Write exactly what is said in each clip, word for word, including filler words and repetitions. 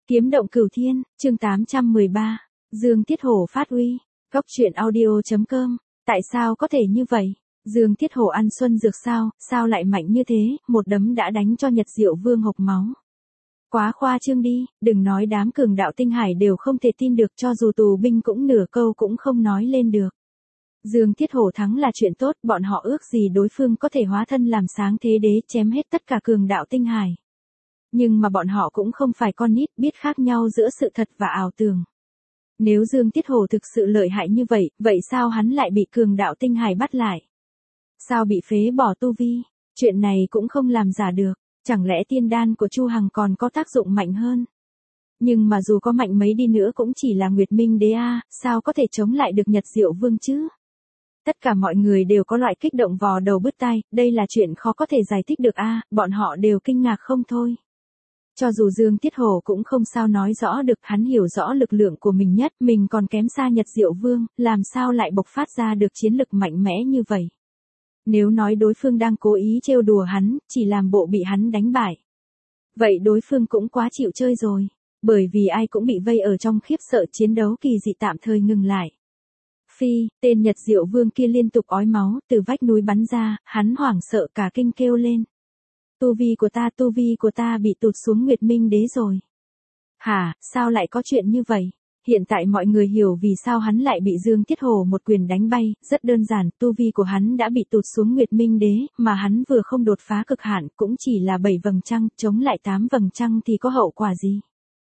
Kiếm động cửu thiên, chương tám trăm mười ba, Dương Tiết Hổ phát uy, góc truyện audio.com, tại sao có thể như vậy? Dương Tiết Hổ ăn xuân dược sao, sao lại mạnh như thế, một đấm đã đánh cho Nhật Diệu Vương hộc máu. Quá khoa trương đi, đừng nói đám cường đạo tinh hải đều không thể tin được, cho dù tù binh cũng nửa câu cũng không nói lên được. Dương Tiết Hổ thắng là chuyện tốt, bọn họ ước gì đối phương có thể hóa thân làm sáng thế đế chém hết tất cả cường đạo tinh hải. Nhưng mà bọn họ cũng không phải con nít, biết khác nhau giữa sự thật và ảo tưởng. Nếu Dương Tiết Hổ thực sự lợi hại như vậy, vậy sao hắn lại bị cường đạo tinh hải bắt lại? Sao bị phế bỏ tu vi? Chuyện này cũng không làm giả được, chẳng lẽ tiên đan của Chu Hằng còn có tác dụng mạnh hơn? Nhưng mà dù có mạnh mấy đi nữa cũng chỉ là Nguyệt Minh Đế a, sao có thể chống lại được Nhật Diệu Vương chứ? Tất cả mọi người đều có loại kích động vò đầu bứt tai, đây là chuyện khó có thể giải thích được a, bọn họ đều kinh ngạc không thôi. Cho dù Dương Tiết Hổ cũng không sao nói rõ được, hắn hiểu rõ lực lượng của mình nhất, mình còn kém xa Nhật Diệu Vương, làm sao lại bộc phát ra được chiến lực mạnh mẽ như vậy. Nếu nói đối phương đang cố ý trêu đùa hắn, chỉ làm bộ bị hắn đánh bại. Vậy đối phương cũng quá chịu chơi rồi, bởi vì ai cũng bị vây ở trong khiếp sợ, chiến đấu kỳ dị tạm thời ngừng lại. Phi, tên Nhật Diệu Vương kia liên tục ói máu, từ vách núi bắn ra, hắn hoảng sợ cả kinh kêu lên. Tu vi của ta, tu vi của ta bị tụt xuống Nguyệt Minh Đế rồi. Hả, sao lại có chuyện như vậy? Hiện tại mọi người hiểu vì sao hắn lại bị Dương Tiết Hổ một quyền đánh bay, rất đơn giản, tu vi của hắn đã bị tụt xuống Nguyệt Minh Đế, mà hắn vừa không đột phá cực hạn, cũng chỉ là bảy vầng trăng, chống lại tám vầng trăng thì có hậu quả gì?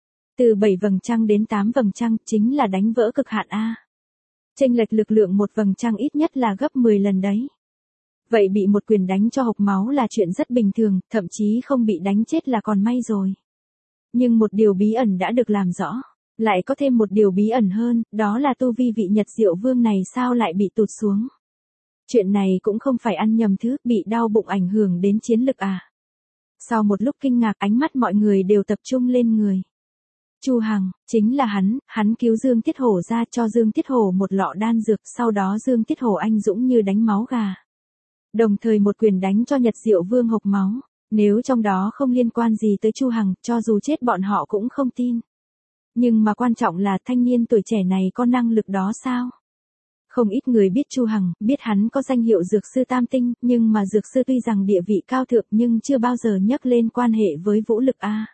Từ bảy vầng trăng đến tám vầng trăng, chính là đánh vỡ cực hạn a. Chênh lệch lực lượng một vầng trăng ít nhất là gấp mười lần đấy. Vậy bị một quyền đánh cho hộc máu là chuyện rất bình thường, thậm chí không bị đánh chết là còn may rồi. Nhưng một điều bí ẩn đã được làm rõ, lại có thêm một điều bí ẩn hơn, đó là tu vi vị Nhật Diệu Vương này sao lại bị tụt xuống. Chuyện này cũng không phải ăn nhầm thứ, bị đau bụng ảnh hưởng đến chiến lực à. Sau một lúc kinh ngạc, ánh mắt mọi người đều tập trung lên người. Chu Hằng, chính là hắn, hắn cứu Dương Tiết Hổ ra, cho Dương Tiết Hổ một lọ đan dược, sau đó Dương Tiết Hổ anh dũng như đánh máu gà. Đồng thời một quyền đánh cho Nhật Diệu Vương hộc máu, nếu trong đó không liên quan gì tới Chu Hằng, cho dù chết bọn họ cũng không tin. Nhưng mà quan trọng là thanh niên tuổi trẻ này có năng lực đó sao? Không ít người biết Chu Hằng, biết hắn có danh hiệu dược sư tam tinh, nhưng mà dược sư tuy rằng địa vị cao thượng nhưng chưa bao giờ nhắc lên quan hệ với vũ lực a.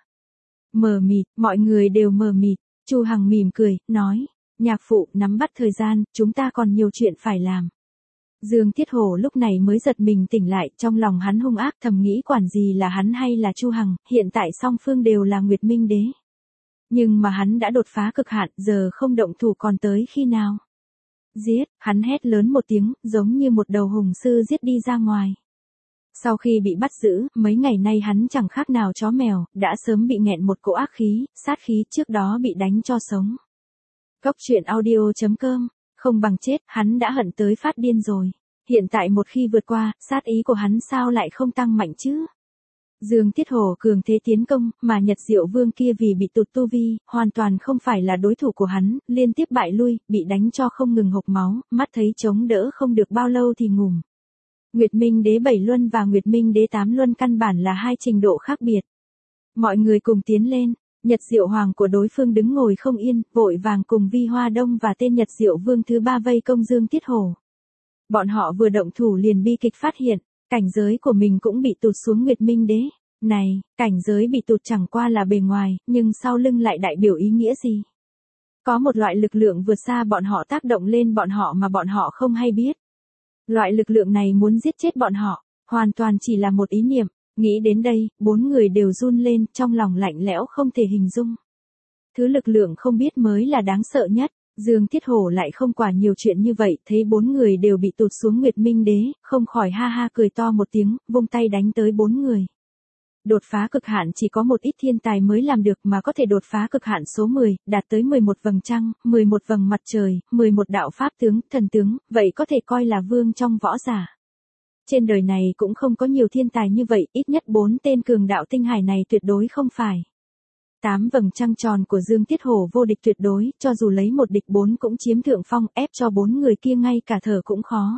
Mờ mịt, mọi người đều mờ mịt. Chu Hằng mỉm cười, nói, nhạc phụ, nắm bắt thời gian, chúng ta còn nhiều chuyện phải làm. Dương Tiết Hổ lúc này mới giật mình tỉnh lại, trong lòng hắn hung ác thầm nghĩ quản gì là hắn hay là Chu Hằng, hiện tại song phương đều là Nguyệt Minh Đế. Nhưng mà hắn đã đột phá cực hạn, giờ không động thủ còn tới khi nào? Giết, hắn hét lớn một tiếng, giống như một đầu hùng sư giết đi ra ngoài. Sau khi bị bắt giữ, mấy ngày nay hắn chẳng khác nào chó mèo, đã sớm bị nghẹn một cỗ ác khí, sát khí, trước đó bị đánh cho sống. Góc truyện audio.com, không bằng chết, hắn đã hận tới phát điên rồi. Hiện tại một khi vượt qua, sát ý của hắn sao lại không tăng mạnh chứ? Dương Tiết Hổ cường thế tiến công, mà Nhật Diệu Vương kia vì bị tụt tu vi, hoàn toàn không phải là đối thủ của hắn, liên tiếp bại lui, bị đánh cho không ngừng hộc máu, mắt thấy chống đỡ không được bao lâu thì ngủm. Nguyệt Minh Đế bảy luân và Nguyệt Minh Đế tám luân căn bản là hai trình độ khác biệt. Mọi người cùng tiến lên, Nhật Diệu Hoàng của đối phương đứng ngồi không yên, vội vàng cùng Vi Hoa Đông và tên Nhật Diệu Vương thứ ba vây công Dương Tiết Hổ. Bọn họ vừa động thủ liền bi kịch phát hiện, cảnh giới của mình cũng bị tụt xuống Nguyệt Minh Đế. Này, cảnh giới bị tụt chẳng qua là bề ngoài, nhưng sau lưng lại đại biểu ý nghĩa gì? Có một loại lực lượng vượt xa bọn họ tác động lên bọn họ mà bọn họ không hay biết. Loại lực lượng này muốn giết chết bọn họ, hoàn toàn chỉ là một ý niệm. Nghĩ đến đây, bốn người đều run lên, trong lòng lạnh lẽo không thể hình dung. Thứ lực lượng không biết mới là đáng sợ nhất. Dương Tiết Hổ lại không quả nhiều chuyện như vậy, thấy bốn người đều bị tụt xuống Nguyệt Minh Đế, không khỏi ha ha cười to một tiếng, vung tay đánh tới bốn người. Đột phá cực hạn chỉ có một ít thiên tài mới làm được, mà có thể đột phá cực hạn số mười, đạt tới mười một vầng trăng, mười một vầng mặt trời, mười một đạo pháp tướng, thần tướng, vậy có thể coi là vương trong võ giả. Trên đời này cũng không có nhiều thiên tài như vậy, ít nhất bốn tên cường đạo tinh hải này tuyệt đối không phải. Tám vầng trăng tròn của Dương Tiết Hổ vô địch tuyệt đối, cho dù lấy một địch bốn cũng chiếm thượng phong, ép cho bốn người kia ngay cả thở cũng khó.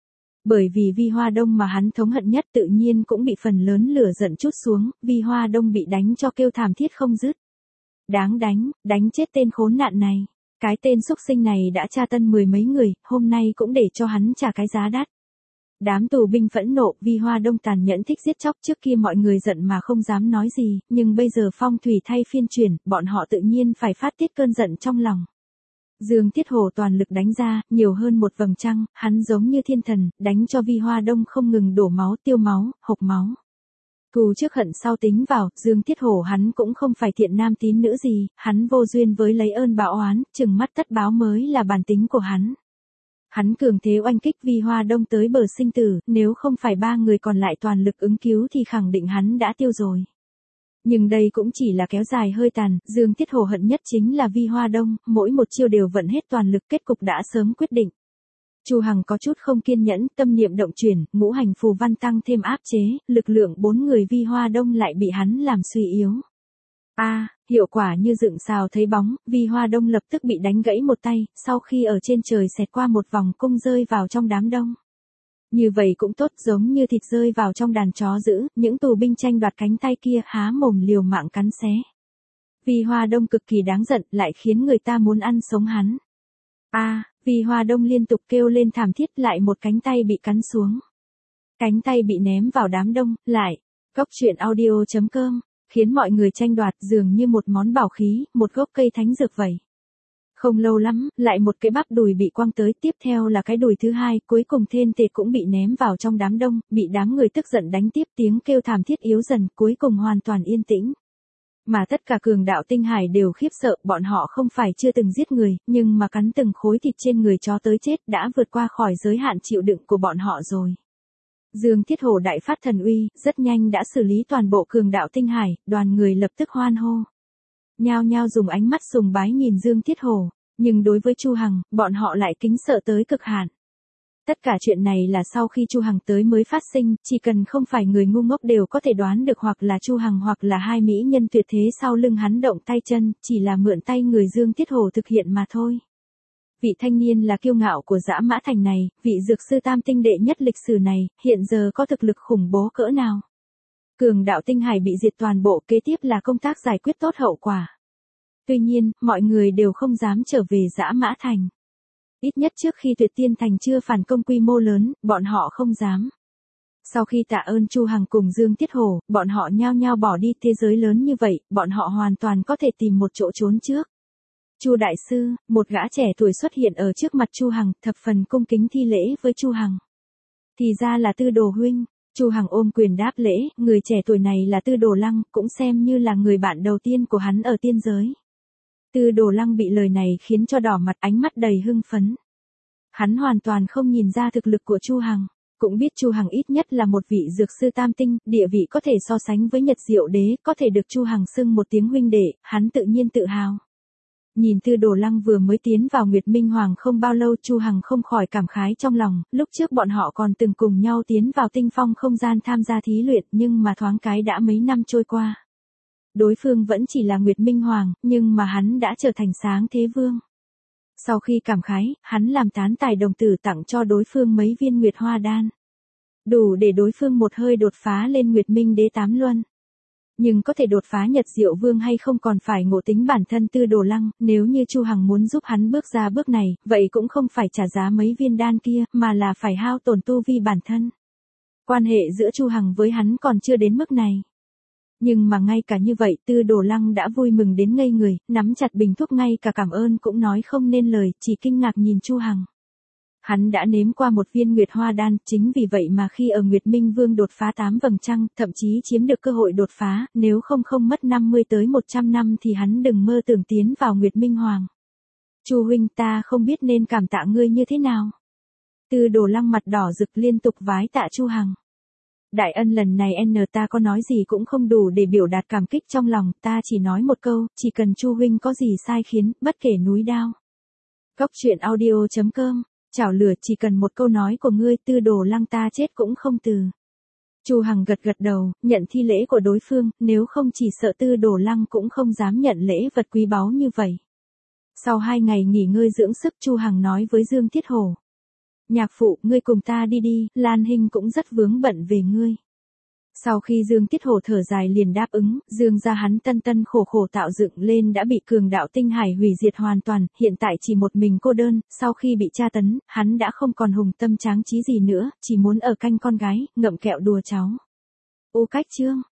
Bởi vì Vi Hoa Đông mà hắn thống hận nhất tự nhiên cũng bị phần lớn lửa giận trút xuống, Vi Hoa Đông bị đánh cho kêu thảm thiết không dứt. Đáng đánh, đánh chết tên khốn nạn này. Cái tên xúc sinh này đã tra tân mười mấy người, hôm nay cũng để cho hắn trả cái giá đắt. Đám tù binh phẫn nộ, Vi Hoa Đông tàn nhẫn thích giết chóc, trước kia mọi người giận mà không dám nói gì, nhưng bây giờ phong thủy thay phiên chuyển, bọn họ tự nhiên phải phát tiết cơn giận trong lòng. Dương Tiết Hổ toàn lực đánh ra, nhiều hơn một vầng trăng, hắn giống như thiên thần, đánh cho Vi Hoa Đông không ngừng đổ máu, tiêu máu, hộc máu. Thù trước hận sau tính vào, Dương Tiết Hổ hắn cũng không phải thiện nam tín nữ gì, hắn vô duyên với lấy ơn báo oán, chừng mắt tất báo mới là bản tính của hắn. Hắn cường thế oanh kích Vi Hoa Đông tới bờ sinh tử, nếu không phải ba người còn lại toàn lực ứng cứu thì khẳng định hắn đã tiêu rồi. Nhưng đây cũng chỉ là kéo dài hơi tàn, Dương Tiết Hổ hận nhất chính là Vi Hoa Đông, mỗi một chiêu đều vận hết toàn lực, kết cục đã sớm quyết định. Chu Hằng có chút không kiên nhẫn, tâm niệm động chuyển, ngũ hành phù văn tăng thêm áp chế, lực lượng bốn người Vi Hoa Đông lại bị hắn làm suy yếu. A, à, hiệu quả như dựng xào thấy bóng, Vi Hoa Đông lập tức bị đánh gãy một tay, sau khi ở trên trời xẹt qua một vòng cung rơi vào trong đám đông. Như vậy cũng tốt, giống như thịt rơi vào trong đàn chó dữ, những tù binh tranh đoạt cánh tay kia há mồm liều mạng cắn xé. Vi Hoa Đông cực kỳ đáng giận, lại khiến người ta muốn ăn sống hắn. A, à, Vi Hoa Đông liên tục kêu lên thảm thiết, lại một cánh tay bị cắn xuống. Cánh tay bị ném vào đám đông, lại. Góc truyện audio chấm com, khiến mọi người tranh đoạt dường như một món bảo khí, một gốc cây thánh dược vậy. Không lâu lắm, lại một cái bắp đùi bị quăng tới, tiếp theo là cái đùi thứ hai, cuối cùng then tệt cũng bị ném vào trong đám đông, bị đám người tức giận đánh tiếp, tiếng kêu thảm thiết yếu dần, cuối cùng hoàn toàn yên tĩnh. Mà tất cả cường đạo tinh hải đều khiếp sợ, bọn họ không phải chưa từng giết người, nhưng mà cắn từng khối thịt trên người chó tới chết đã vượt qua khỏi giới hạn chịu đựng của bọn họ rồi. Dương Thiết Hổ đại phát thần uy, rất nhanh đã xử lý toàn bộ cường đạo tinh hải, đoàn người lập tức hoan hô. Nhao nhao dùng ánh mắt sùng bái nhìn Dương Thiết Hổ, nhưng đối với Chu Hằng, bọn họ lại kính sợ tới cực hạn. Tất cả chuyện này là sau khi Chu Hằng tới mới phát sinh, chỉ cần không phải người ngu ngốc đều có thể đoán được, hoặc là Chu Hằng hoặc là hai mỹ nhân tuyệt thế sau lưng hắn động tay chân, chỉ là mượn tay người Dương Thiết Hổ thực hiện mà thôi. Vị thanh niên là kiêu ngạo của Dã Mã Thành này, vị dược sư tam tinh đệ nhất lịch sử này, hiện giờ có thực lực khủng bố cỡ nào. Cường đạo tinh hải bị diệt toàn bộ, kế tiếp là công tác giải quyết tốt hậu quả. Tuy nhiên, mọi người đều không dám trở về Dã Mã Thành. Ít nhất trước khi Tuyệt Tiên Thành chưa phản công quy mô lớn, bọn họ không dám. Sau khi tạ ơn Chu Hằng cùng Dương Tiết Hổ, bọn họ nhao nhao bỏ đi, thế giới lớn như vậy, bọn họ hoàn toàn có thể tìm một chỗ trốn trước. Chu đại sư, một gã trẻ tuổi xuất hiện ở trước mặt Chu Hằng, thập phần cung kính thi lễ với Chu Hằng. Thì ra là Tư Đồ huynh. Chu Hằng ôm quyền đáp lễ, người trẻ tuổi này là Tư Đồ Lăng, cũng xem như là người bạn đầu tiên của hắn ở tiên giới. Tư Đồ Lăng bị lời này khiến cho đỏ mặt, ánh mắt đầy hưng phấn. Hắn hoàn toàn không nhìn ra thực lực của Chu Hằng, cũng biết Chu Hằng ít nhất là một vị dược sư tam tinh, địa vị có thể so sánh với Nhật Diệu Đế, có thể được Chu Hằng xưng một tiếng huynh đệ, hắn tự nhiên tự hào. Nhìn Tư Đồ Lăng vừa mới tiến vào Nguyệt Minh Hoàng không bao lâu, Chu Hằng không khỏi cảm khái trong lòng, lúc trước bọn họ còn từng cùng nhau tiến vào tinh phong không gian tham gia thí luyện, nhưng mà thoáng cái đã mấy năm trôi qua. Đối phương vẫn chỉ là Nguyệt Minh Hoàng, nhưng mà hắn đã trở thành Sáng Thế Vương. Sau khi cảm khái, hắn làm tán tài đồng tử tặng cho đối phương mấy viên Nguyệt Hoa Đan. Đủ để đối phương một hơi đột phá lên Nguyệt Minh Đế tám luân. Nhưng có thể đột phá Nhật Diệu Vương hay không còn phải ngộ tính bản thân Tư Đồ Lăng, nếu như Chu Hằng muốn giúp hắn bước ra bước này, vậy cũng không phải trả giá mấy viên đan kia, mà là phải hao tổn tu vi bản thân. Quan hệ giữa Chu Hằng với hắn còn chưa đến mức này. Nhưng mà ngay cả như vậy, Tư Đồ Lăng đã vui mừng đến ngây người, nắm chặt bình thuốc, ngay cả cảm ơn cũng nói không nên lời, chỉ kinh ngạc nhìn Chu Hằng. Hắn đã nếm qua một viên Nguyệt Hoa Đan, chính vì vậy mà khi ở Nguyệt Minh Vương đột phá tám vầng trăng, thậm chí chiếm được cơ hội đột phá, nếu không không mất năm mươi tới một trăm năm thì hắn đừng mơ tưởng tiến vào Nguyệt Minh Hoàng. Chu huynh, ta không biết nên cảm tạ ngươi như thế nào. Tư Đồ Lăng mặt đỏ rực liên tục vái tạ Chu Hằng. Đại ân lần này n ta có nói gì cũng không đủ để biểu đạt cảm kích trong lòng, ta chỉ nói một câu, chỉ cần Chu huynh có gì sai khiến, bất kể núi đao. Góc truyện audio chấm com, chảo lửa, chỉ cần một câu nói của ngươi, Tư Đồ Lăng ta chết cũng không từ. Chu Hằng gật gật đầu, nhận thi lễ của đối phương, nếu không chỉ sợ Tư Đồ Lăng cũng không dám nhận lễ vật quý báu như vậy. Sau hai ngày nghỉ ngơi dưỡng sức, Chu Hằng nói với Dương Thiết Hổ. Nhạc phụ, ngươi cùng ta đi đi, Lan Hinh cũng rất vướng bận về ngươi. Sau khi Dương Tiết Hổ thở dài liền đáp ứng, Dương gia hắn tân tân khổ khổ tạo dựng lên đã bị cường đạo tinh hải hủy diệt hoàn toàn, hiện tại chỉ một mình cô đơn, sau khi bị tra tấn, hắn đã không còn hùng tâm tráng trí gì nữa, chỉ muốn ở canh con gái, ngậm kẹo đùa cháu. Ô Cách Trương